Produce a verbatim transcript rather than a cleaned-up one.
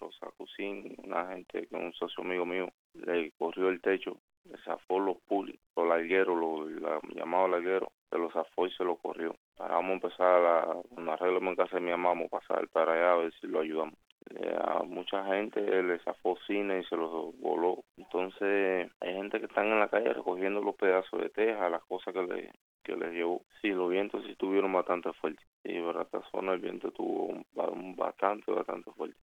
los sacó sin una gente, que un socio amigo mío, le corrió el techo, le zafó los pulis, los largueros, los la, llamados largueros, se los zafó y se lo corrió. Ahora vamos a empezar a, un arreglo en casa de mi mamá, vamos a pasar para allá a ver si lo ayudamos. Eh, a mucha gente le zafó cine y se los voló. Entonces hay gente que están en la calle recogiendo los pedazos de teja, las cosas que le que les llevó. Sí, los vientos sí estuvieron bastante fuertes. Y verdad, esta zona el viento estuvo bastante, bastante fuerte.